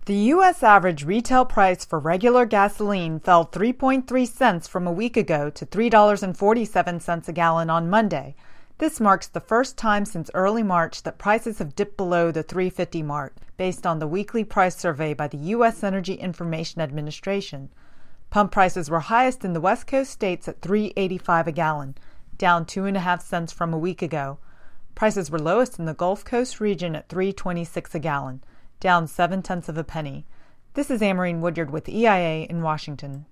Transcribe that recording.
The U.S. average retail price for regular gasoline fell 3.3 cents from a week ago to $3.47 a gallon on Monday. This marks the first time since early March that prices have dipped below the $3.50 mark, based on the weekly price survey by the U.S. Energy Information Administration. Pump prices were highest in the West Coast states at $3.85 a gallon, down 2.5 cents from a week ago. Prices were lowest in the Gulf Coast region at $3.26 a gallon, down 0.7 cents. This is Amarine Woodyard with EIA in Washington.